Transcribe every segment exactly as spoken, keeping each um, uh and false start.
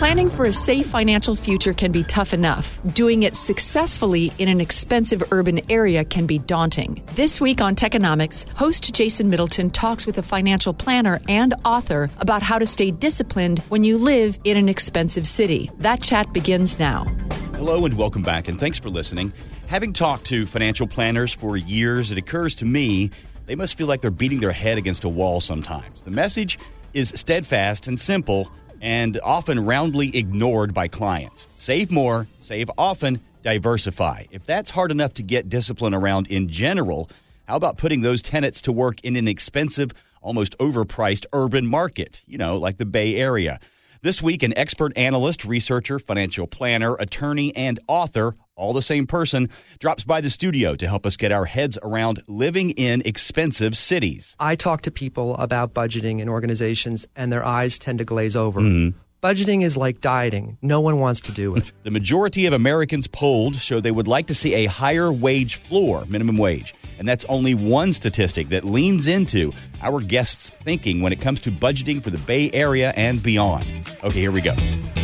Planning for a safe financial future can be tough enough. Doing it successfully in an expensive urban area can be daunting. This week on Techonomics, host Jason Middleton talks with a financial planner and author about how to stay disciplined when you live in an expensive city. That chat begins now. Hello and welcome back, and thanks for listening. Having talked to financial planners for years, it occurs to me they must feel like they're beating their head against a wall sometimes. The message is steadfast and simple, and often roundly ignored by clients. Save more, save often, diversify. If that's hard enough to get discipline around in general, how about putting those tenets to work in an expensive, almost overpriced urban market, you know, like the Bay Area? This week, an expert analyst, researcher, financial planner, attorney, and author, all the same person, drops by the studio to help us get our heads around living in expensive cities. I talk to people about budgeting in organizations, and their eyes tend to glaze over. Mm-hmm. Budgeting is like dieting. No one wants to do it. The majority of Americans polled show they would like to see a higher wage floor, minimum wage. And that's only one statistic that leans into our guests' thinking when it comes to budgeting for the Bay Area and beyond. Okay, here we go.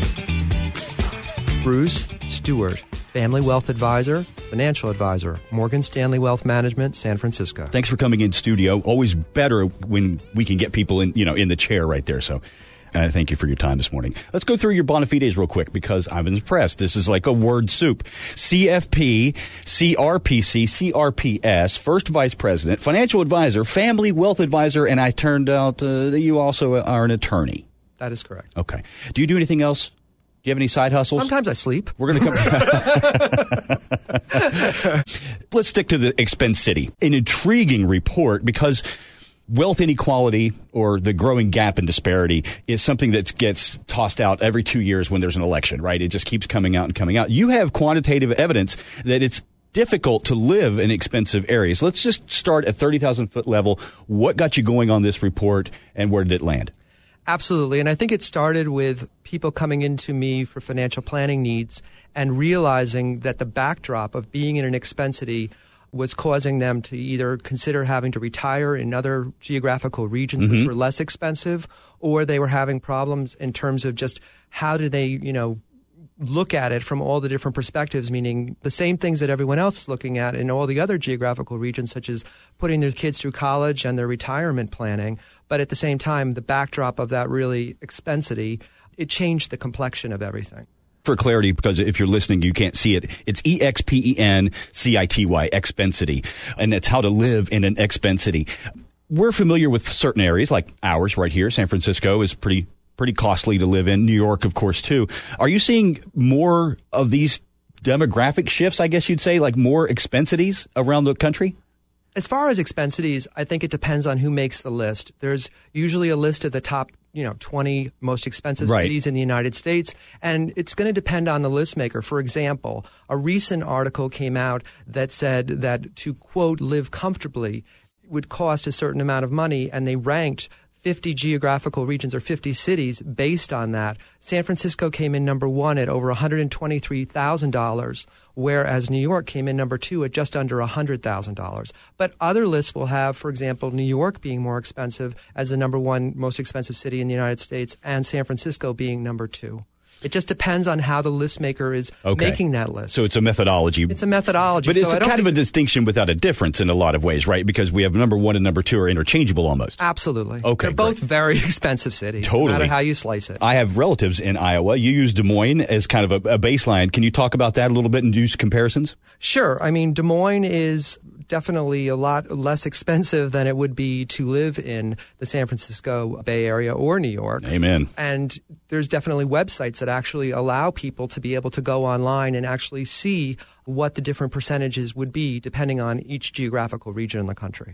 Bruce Stewart, Family Wealth Advisor, Financial Advisor, Morgan Stanley Wealth Management, San Francisco. Thanks for coming in studio. Always better when we can get people in, you know, in the chair right there. So uh, thank you for your time this morning. Let's go through your bona fides real quick because I'm impressed. This is like a word soup. C F P, C R P C, C R P S, First Vice President, Financial Advisor, Family Wealth Advisor, and I turned out uh, that you also are an attorney. That is correct. Okay. Do you do anything else? Do you have any side hustles? Sometimes I sleep. We're going to come. Let's stick to the expense city. An intriguing report because wealth inequality or the growing gap and disparity is something that gets tossed out every two years when there's an election, right? It just keeps coming out and coming out. You have quantitative evidence that it's difficult to live in expensive areas. Let's just start at thirty thousand foot level. What got you going on this report and where did it land? Absolutely. And I think it started with people coming into me for financial planning needs and realizing that the backdrop of being in an expense city was causing them to either consider having to retire in other geographical regions Mm-hmm. which were less expensive, or they were having problems in terms of just how do they, you know, look at it from all the different perspectives, meaning the same things that everyone else is looking at in all the other geographical regions, such as putting their kids through college and their retirement planning. But at the same time, the backdrop of that really expensity, it changed the complexion of everything. For clarity, because if you're listening, you can't see it. It's E X P E N C I T Y, expensity. And it's how to live in an expensity. We're familiar with certain areas like ours right here. San Francisco is pretty pretty costly to live in. New York, of course, too. Are you seeing more of these demographic shifts, I guess you'd say, like more expensities around the country? As far as expensities, I think it depends on who makes the list. There's usually a list of the top, you know, twenty most expensive Right. cities in the United States, and it's going to depend on the list maker. For example, a recent article came out that said that to, quote, live comfortably would cost a certain amount of money, and they ranked fifty geographical regions or fifty cities based on that. San Francisco came in number one at over one hundred twenty-three thousand dollars, whereas New York came in number two at just under one hundred thousand dollars. But other lists will have, for example, New York being more expensive as the number one most expensive city in the United States and San Francisco being number two. It just depends on how the list maker is Okay. making that list. So it's a methodology. It's a methodology. But it's so I a don't kind of a think- distinction without a difference in a lot of ways, right? Because we have number one and number two are interchangeable almost. Absolutely. Okay, They're both great. very expensive cities, Totally. no matter how you slice it. I have relatives in Iowa. You use Des Moines as kind of a, a baseline. Can you talk about that a little bit and do some comparisons? Sure. I mean, Des Moines is definitely a lot less expensive than it would be to live in the San Francisco Bay Area or New York. Amen. And there's definitely websites that actually allow people to be able to go online and actually see what the different percentages would be depending on each geographical region in the country.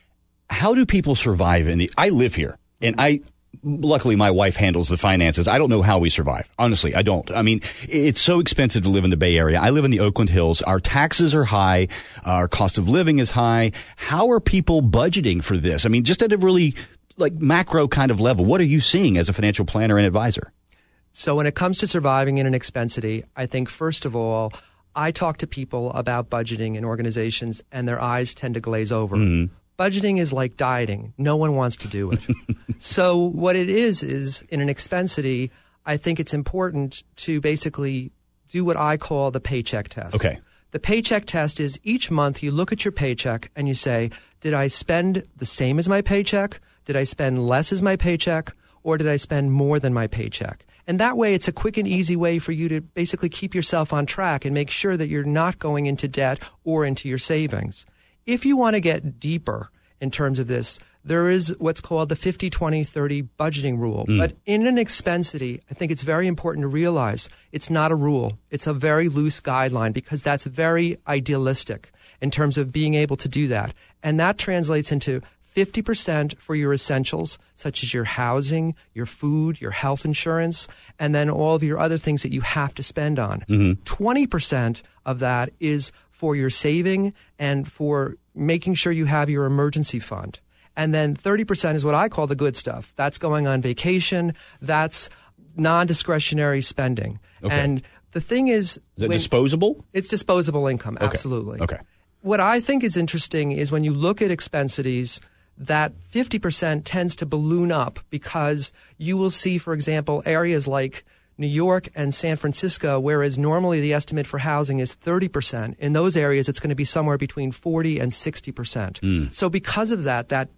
How do people survive in the... I live here, and I... Luckily, my wife handles the finances. I don't know how we survive. Honestly, I don't. I mean, it's so expensive to live in the Bay Area. I live in the Oakland Hills. Our taxes are high. Our cost of living is high. How are people budgeting for this? I mean, just at a really like macro kind of level, what are you seeing as a financial planner and advisor? So when it comes to surviving in an expensity, I think, first of all, I talk to people about budgeting in organizations, and their eyes tend to glaze over. Mm-hmm. Budgeting is like dieting. No one wants to do it. So what it is, is in an expensity, I think it's important to basically do what I call the paycheck test. Okay. The paycheck test is each month you look at your paycheck and you say, did I spend the same as my paycheck? Did I spend less as my paycheck? Or did I spend more than my paycheck? And that way, it's a quick and easy way for you to basically keep yourself on track and make sure that you're not going into debt or into your savings. If you want to get deeper in terms of this, there is what's called the fifty twenty thirty budgeting rule. Mm. But in an Expensity, I think it's very important to realize it's not a rule. It's a very loose guideline because that's very idealistic in terms of being able to do that. And that translates into fifty percent for your essentials, such as your housing, your food, your health insurance, and then all of your other things that you have to spend on. Mm-hmm. twenty percent of that is for your saving and for making sure you have your emergency fund. And then thirty percent is what I call the good stuff. That's going on vacation. That's non-discretionary spending. Okay. And the thing is... Is it disposable? It's disposable income, okay. Absolutely. Okay. What I think is interesting is when you look at Expensities, that fifty percent tends to balloon up because you will see, for example, areas like New York and San Francisco, whereas normally the estimate for housing is thirty percent. In those areas, it's going to be somewhere between forty and sixty percent. Mm. So because of that, that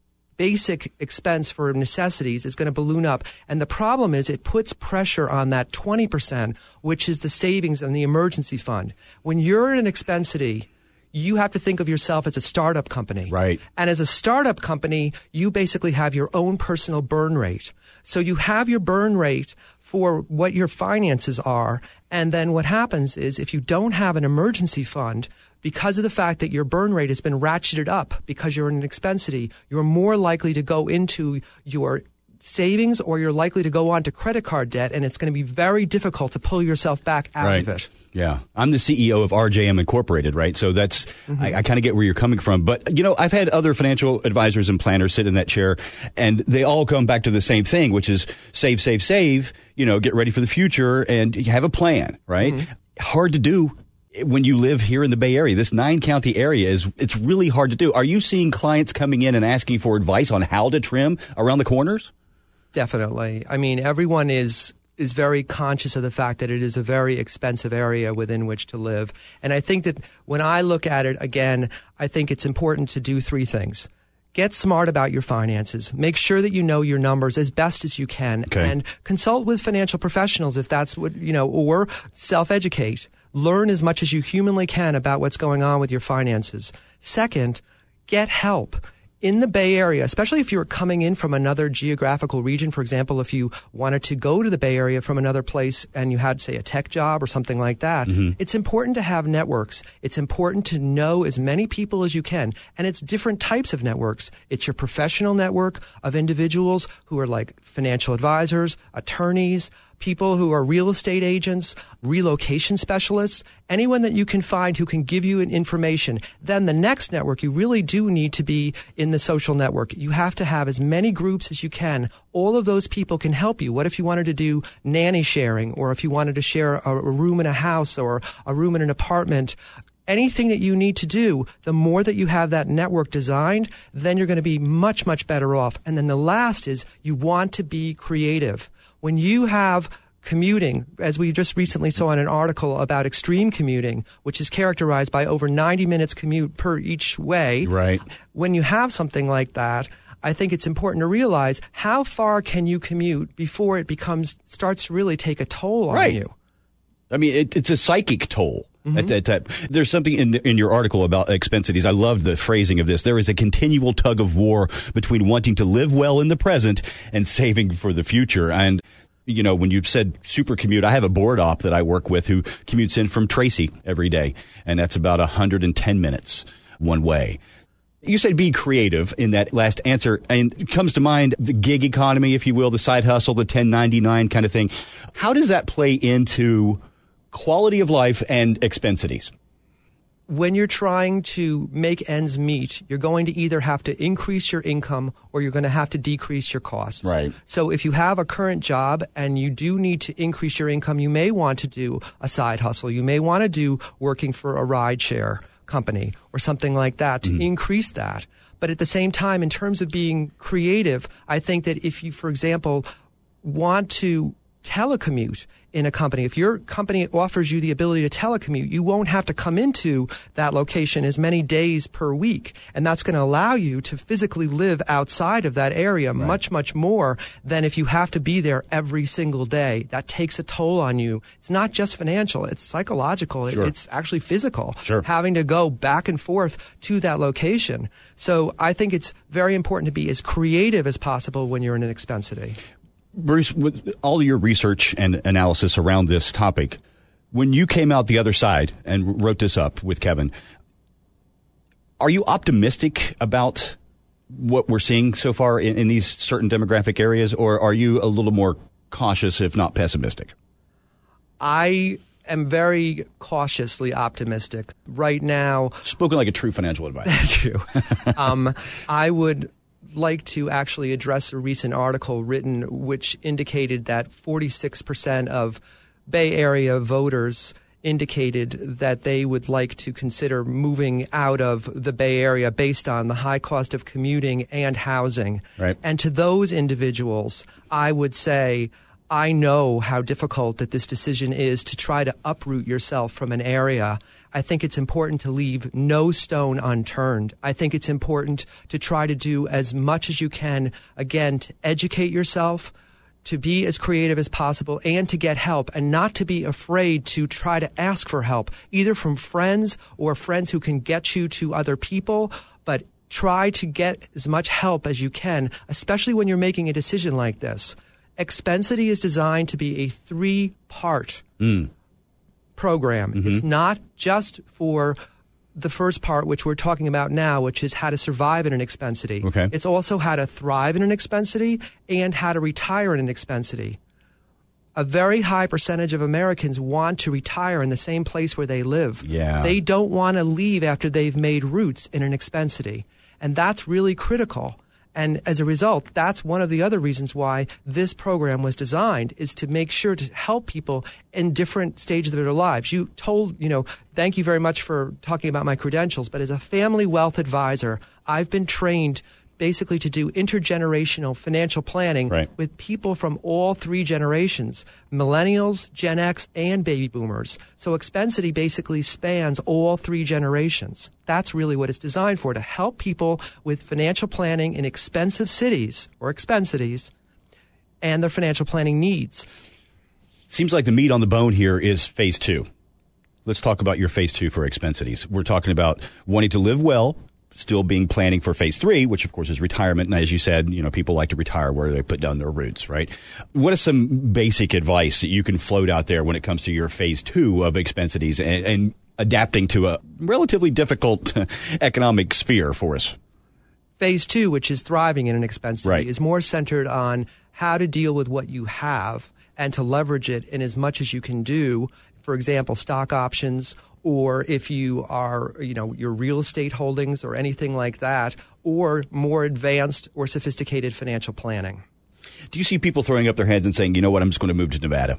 basic expense for necessities is going to balloon up. And the problem is it puts pressure on that twenty percent, which is the savings and the emergency fund. When you're in an Expensity, you have to think of yourself as a startup company. Right. And as a startup company, you basically have your own personal burn rate. So you have your burn rate for what your finances are. And then what happens is if you don't have an emergency fund, because of the fact that your burn rate has been ratcheted up because you're in an Expensity, you're more likely to go into your savings or you're likely to go on to credit card debt, and it's going to be very difficult to pull yourself back out right. of it. Yeah. I'm the C E O of R J M Incorporated, right? So that's, mm-hmm. I, I kind of get where you're coming from. But, you know, I've had other financial advisors and planners sit in that chair, and they all come back to the same thing, which is save, save, save, you know, get ready for the future, and you have a plan, right? Mm-hmm. Hard to do when you live here in the Bay Area. This nine county area is, it's really hard to do. Are you seeing clients coming in and asking for advice on how to trim around the corners? Definitely. I mean, everyone is is very conscious of the fact that it is a very expensive area within which to live. And I think that when I look at it, again, I think it's important to do three things. Get smart about your finances. Make sure that you know your numbers as best as you can. Okay. And consult with financial professionals if that's what, you know, or self-educate. Learn as much as you humanly can about what's going on with your finances. Second, get help. In the Bay Area, especially if you're coming in from another geographical region, for example, if you wanted to go to the Bay Area from another place and you had, say, a tech job or something like that, mm-hmm. it's important to have networks. It's important to know as many people as you can. And it's different types of networks. It's your professional network of individuals who are like financial advisors, attorneys, people who are real estate agents, relocation specialists, anyone that you can find who can give you an information. Then the next network, you really do need to be in the social network. You have to have as many groups as you can. All of those people can help you. What if you wanted to do nanny sharing, or if you wanted to share a, a room in a house or a room in an apartment? Anything that you need to do, the more that you have that network designed, then you're going to be much, much better off. And then the last is you want to be creative. When you have commuting, as we just recently saw in an article about extreme commuting, which is characterized by over ninety minutes commute per each way. Right. When you have something like that, I think it's important to realize how far can you commute before it becomes starts to really take a toll on right. you. I mean, it, it's a psychic toll. Mm-hmm. At that time. There's something in in your article about Expensities. I love the phrasing of this. There is a continual tug of war between wanting to live well in the present and saving for the future. And, you know, when you said super commute, I have a board op that I work with who commutes in from Tracy every day, and that's about one hundred ten minutes one way. You said be creative in that last answer, and it comes to mind the gig economy, if you will, the side hustle, the ten ninety-nine kind of thing. How does that play into quality of life and Expensities? When you're trying to make ends meet, you're going to either have to increase your income or you're going to have to decrease your costs. Right. So if you have a current job and you do need to increase your income, you may want to do a side hustle. You may want to do working for a rideshare company or something like that to mm. increase that. But at the same time, in terms of being creative, I think that if you, for example, want to telecommute in a company. If your company offers you the ability to telecommute, you won't have to come into that location as many days per week. And that's going to allow you to physically live outside of that area right. much, much more than if you have to be there every single day. That takes a toll on you. It's not just financial. It's psychological. Sure. It's actually physical. Sure. Having to go back and forth to that location. So I think it's very important to be as creative as possible when you're in an expense city. Bruce, with all your research and analysis around this topic, when you came out the other side and wrote this up with Kevin, are you optimistic about what we're seeing so far in, in these certain demographic areas, or are you a little more cautious, if not pessimistic? I am very cautiously optimistic right now. Spoken like a true financial advisor. Thank you. um, I would like to actually address a recent article written which indicated that forty-six percent of Bay Area voters indicated that they would like to consider moving out of the Bay Area based on the high cost of commuting and housing. Right. And to those individuals, I would say, I know how difficult that this decision is to try to uproot yourself from an area. I think it's important to leave no stone unturned. I think it's important to try to do as much as you can, again, to educate yourself, to be as creative as possible, and to get help, and not to be afraid to try to ask for help, either from friends or friends who can get you to other people, but try to get as much help as you can, especially when you're making a decision like this. Expensity is designed to be a three-part mm. program. Mm-hmm. It's not just for the first part, which we're talking about now, which is how to survive in an expensity. Okay. It's also how to thrive in an expensity and how to retire in an expensity. A very high percentage of Americans want to retire in the same place where they live. Yeah. They don't want to leave after they've made roots in an expensity. And that's really critical. And as a result, that's one of the other reasons why this program was designed, is to make sure to help people in different stages of their lives. You told, you know, thank you very much for talking about my credentials, but as a family wealth advisor, I've been trained basically to do intergenerational financial planning right. with people from all three generations, millennials, Gen X, and baby boomers. So Expensity basically spans all three generations. That's really what it's designed for, to help people with financial planning in expensive cities or expense cities and their financial planning needs. Seems like the meat on the bone here is phase two. Let's talk about your phase two for expensities. We're talking about wanting to live well, still being planning for phase three, which of course is retirement. And as you said, you know, people like to retire where they put down their roots, right? What is some basic advice that you can float out there when it comes to your phase two of expensities and, and adapting to a relatively difficult economic sphere for us? Phase two, which is thriving in an expensity, right. is more centered on how to deal with what you have and to leverage it in as much as you can do. For example, stock options, or if you are, you know, your real estate holdings or anything like that, or more advanced or sophisticated financial planning. Do you see people throwing up their hands and saying, you know what, I'm just going to move to Nevada?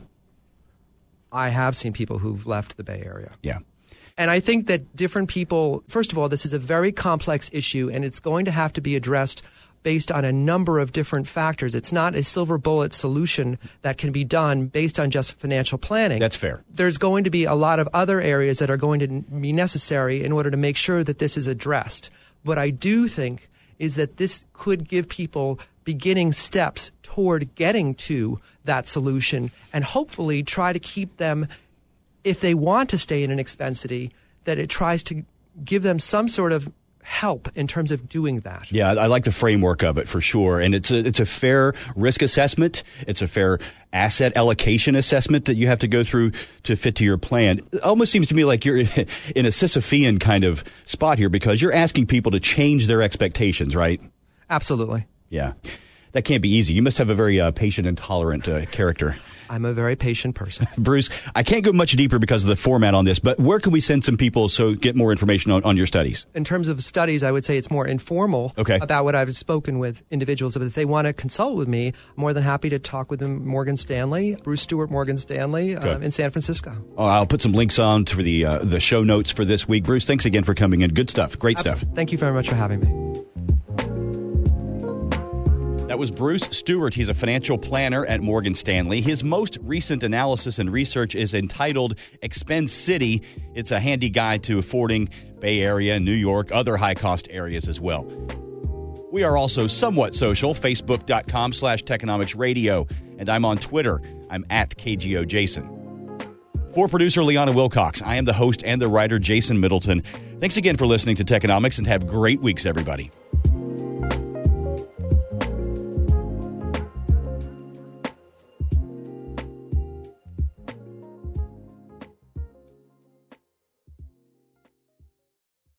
I have seen people who've left the Bay Area. Yeah. And I think that different people, first of all, this is a very complex issue, and it's going to have to be addressed based on a number of different factors. It's not a silver bullet solution that can be done based on just financial planning. That's fair. There's going to be a lot of other areas that are going to be necessary in order to make sure that this is addressed. What I do think is that this could give people beginning steps toward getting to that solution, and hopefully try to keep them, if they want to stay in an expensity, that it tries to give them some sort of help in terms of doing that. Yeah, I like the framework of it for sure. And it's a, it's a fair risk assessment. It's a fair asset allocation assessment that you have to go through to fit to your plan. It almost seems to me like you're in a Sisyphean kind of spot here, because you're asking people to change their expectations, right? Absolutely. Yeah. That can't be easy. You must have a very uh, patient and tolerant uh, character. I'm a very patient person. Bruce, I can't go much deeper because of the format on this, but where can we send some people so get more information on, on your studies? In terms of studies, I would say it's more informal okay. about what I've spoken with individuals. But if they want to consult with me, I'm more than happy to talk with them. Morgan Stanley, Bruce Stewart Morgan Stanley uh, in San Francisco. Oh, I'll put some links on for the, uh, the show notes for this week. Bruce, thanks again for coming in. Good stuff. Great Absolutely. stuff. Thank you very much for having me. That That was Bruce Stewart. He's a financial planner at Morgan Stanley. His most recent analysis and research is entitled Expend City. It's a handy guide to affording Bay Area, New York, other high-cost areas as well. We are also somewhat social, facebook.com slash Techonomics Radio, and I'm on Twitter. I'm at K G O Jason. For producer Liana Wilcox, I am the host and the writer Jason Middleton. Thanks again for listening to Techonomics, and have great weeks, everybody.